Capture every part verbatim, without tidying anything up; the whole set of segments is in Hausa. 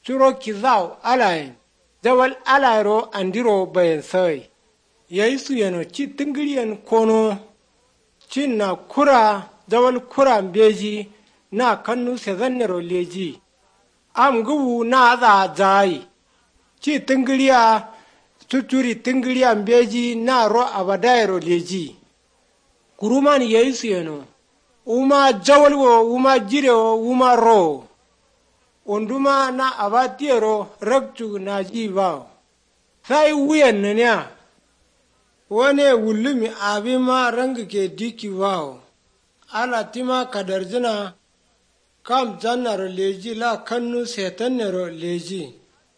churo kizao alai dawal alairo andiro bayan sai yesu yano ci tingiriyan kono cin na kura dawal kura beji na kannu sezannero leji am gubu na za zai ci tingiriya tuturi tingiriya beji na ro abadairo leji kuruman yesu yano uma jawalwo uma jirewo uma ro onduma na abatiero raktu na jiba sai wuyan ne wane wulumi abima ranga ke diki wao ala tima kadarjina kam jannaro leji la kannu setannero leji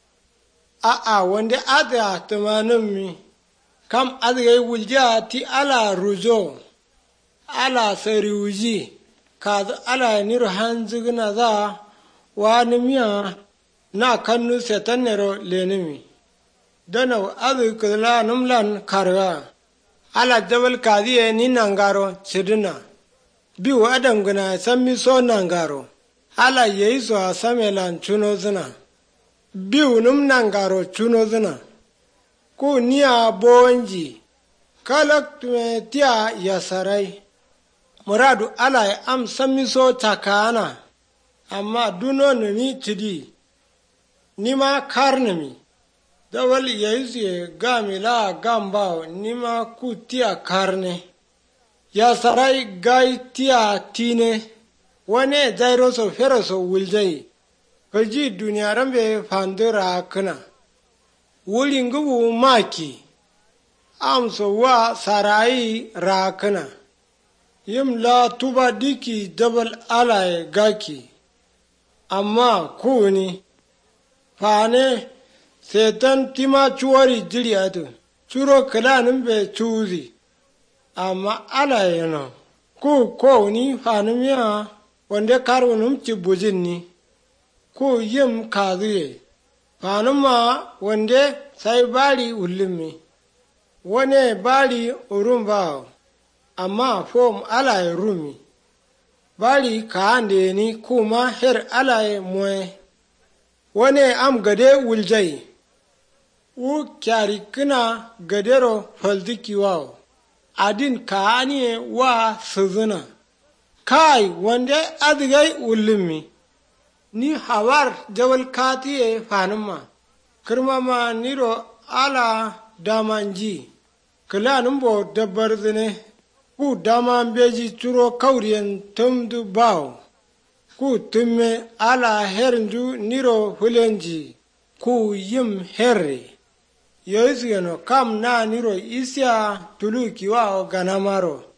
a a wanda ada tumanin mi kam adgai wulja ti ala rujo ala sariuji kaza ala niru hanzigna za wani miya na kannu setannero lenimi dana adu kala numlan karga ala jabal kadiye ni nangaro chidina biu adanguna sammi so nangaro ala yeso asamelan chuno zina biu num nangaro chuno zina ku niya bonji kalak tume tia yasarai muradu ala am sammi so takana amma duno ni tidi nima karnami dawal yesu gami la gamba nima ku tia karne ya sarai gai tia tine wane jairo so fero so wuljai kaji duniya rambe fandura kana wulin gubu maki amso wa sarai rakana yim la tuba diki dabal alaye gaki amma kuni fane setan tima chuwari jiri atu churo kalanin be chuzi amma alaye no ku ko ni fanum ya wande karunum ci bujin ni ku yim kazuye fanum ma wande sai bari ulumi wane bari urumba amma fom alaye rumi bari kaande ni kuma her alaye moye wane am gade wuljai u kyari kina gadero faldiki wao adin kaaniye wa suzuna kai wande adgai ulumi ni hawar jawal katiye fanuma kirmama niro ala damanji kila numbo dabbar zine ku daman beji turo kauriyan tumdu bawo ku tumme ala herndu niro hulenji ku yim herre yesu yano kam na niro isya tuluki wa ganamaro